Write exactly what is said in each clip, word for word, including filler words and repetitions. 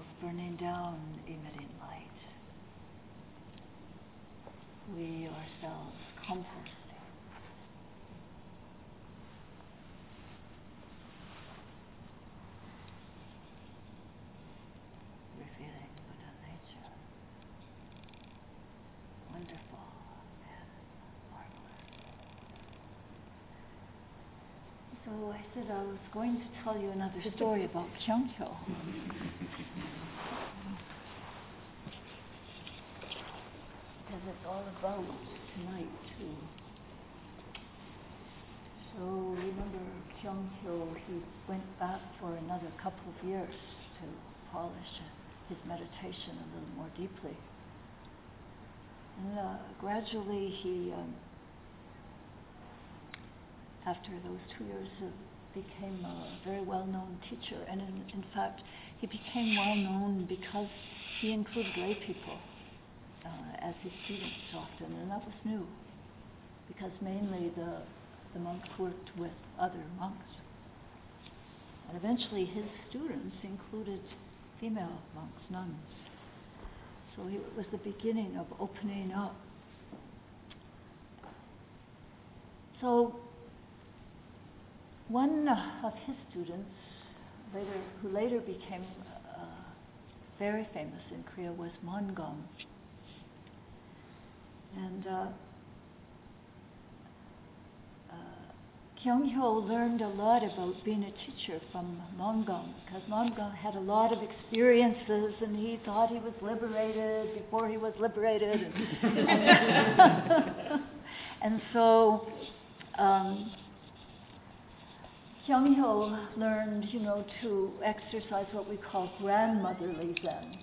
burning down, emitting light. We ourselves comforting. Revealing Buddha nature. Wonderful and marvelous. So I said I was going to tell you another story about Kyungho. Because it's all about tonight too. So remember Kyungho, he went back for another couple of years to polish his meditation a little more deeply. And uh, gradually he, um, after those two years, uh, became a very well-known teacher. And in, in fact, he became well-known because he included lay people uh, as his students often, and that was new, because mainly the, the monks worked with other monks. And eventually his students included female monks, nuns. So he, it was the beginning of opening up. So one of his students, later, who later became uh, very famous in Korea, was Mongam. And uh, uh, Kyungho learned a lot about being a teacher from Mongam, because Mongam had a lot of experiences, and he thought he was liberated before he was liberated. And, and, and so um, Kyungho learned, you know, to exercise what we call grandmotherly Zen.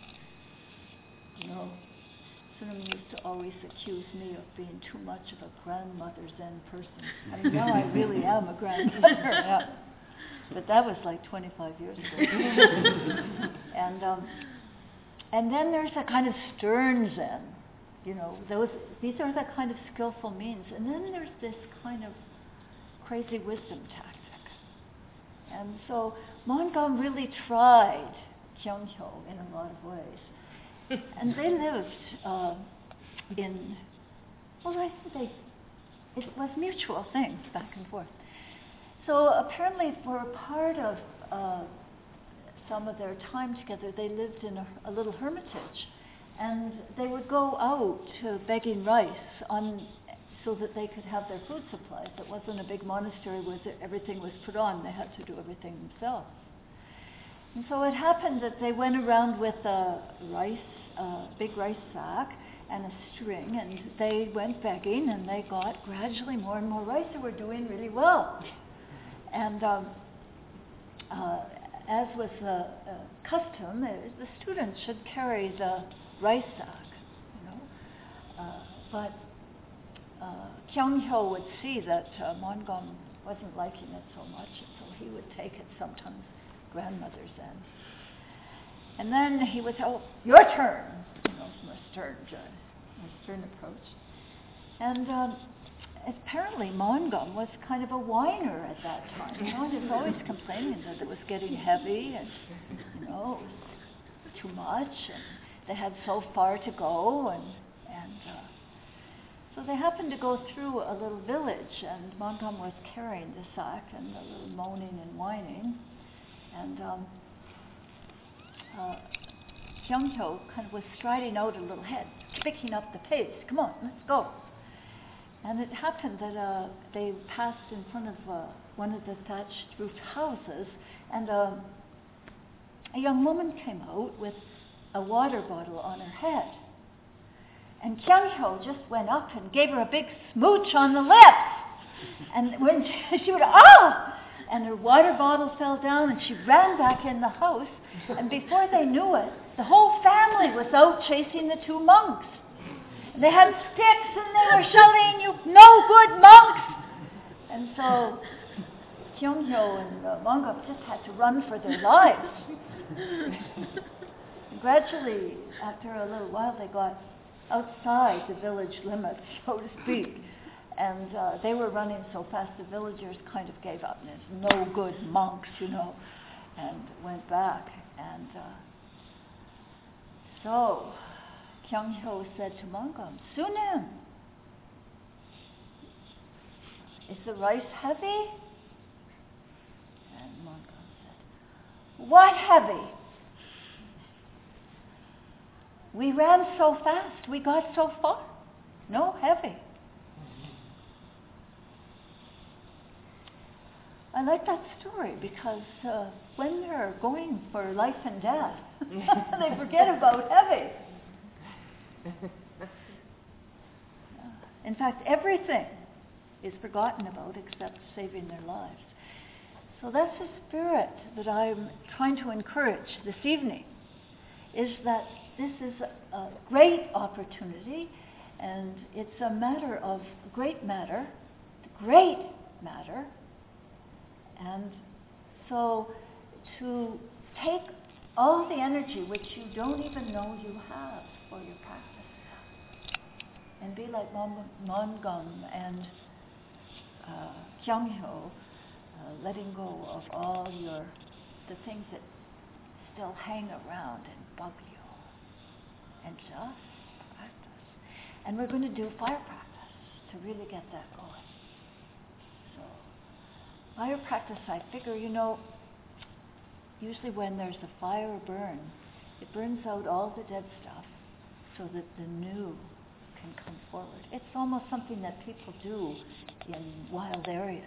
You know, Sunam used to always accuse me of being too much of a grandmother Zen person. I mean, now I really am a grandmother, yeah. But that was like twenty-five years ago. and um, and then there's a kind of stern Zen. You know, those these are the kind of skillful means. And then there's this kind of crazy wisdom tactic. And so Mongam really tried Kyungho in a lot of ways. And they lived uh, in, well, I think they, it was mutual things back and forth. So apparently for a part of uh, some of their time together, they lived in a, a little hermitage. And they would go out uh, begging rice on, so that they could have their food supplies. It wasn't a big monastery where everything was put on. They had to do everything themselves. And so it happened that they went around with a rice, a big rice sack and a string, and they went begging, and they got gradually more and more rice. They were doing really well. And um, uh, as was the uh, custom, uh, the students should carry the rice sack, you know. Uh, but uh, Kyungho would see that uh, Mongam wasn't liking it so much, and so he would take it sometimes, grandmother's Zen. And then he would say, "Oh, your turn," you know, from a stern, a stern approach. And um, apparently Mongam was kind of a whiner at that time. You know, he was always complaining that it was getting heavy, and you know, it was too much, and they had so far to go, and and uh, so they happened to go through a little village, and Mongam was carrying the sack and a little moaning and whining, and um, uh, Kyungho kind of was striding out a little ahead, picking up the pace. Come on, let's go. And it happened that uh, they passed in front of uh, one of the thatched roofed houses, and uh, a young woman came out with a water bottle on her head. And Kyungho just went up and gave her a big smooch on the lips. And when she, she would, ah! And her water bottle fell down, and she ran back in the house. And before they knew it, the whole family was out chasing the two monks. And they had sticks, and they were shouting, "You no good monks!" And so Kyungho and uh, Mongam just had to run for their lives. Gradually, after a little while, they got outside the village limits, so to speak. And uh, they were running so fast, the villagers kind of gave up. And there's no good monks, you know, and went back. And uh, So, Kyung-hyo said to Mongam, Sunim, is the rice heavy? And Mongam said, what heavy? We ran so fast, we got so far. No heavy. I like that story because uh, when they're going for life and death, they forget about heavy. In fact, everything is forgotten about except saving their lives. So that's the spirit that I'm trying to encourage this evening, is that this is a, a great opportunity, and it's a matter of great matter, great matter. And so to take all the energy which you don't even know you have for your practice and be like Mongam and uh, Kyung-hyo, uh, letting go of all your the things that still hang around and bug you, and just practice. And we're going to do fire practice to really get that going. Fire practice, I figure, you know, usually when there's a fire burn, it burns out all the dead stuff so that the new can come forward. It's almost something that people do in wild areas.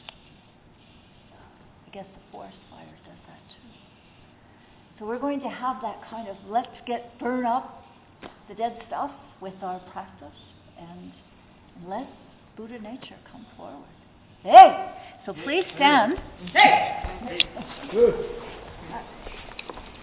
I guess the forest fire does that too. So we're going to have that kind of, let's get burn up the dead stuff with our practice and let Buddha nature come forward. Hey! So please stand. Hey!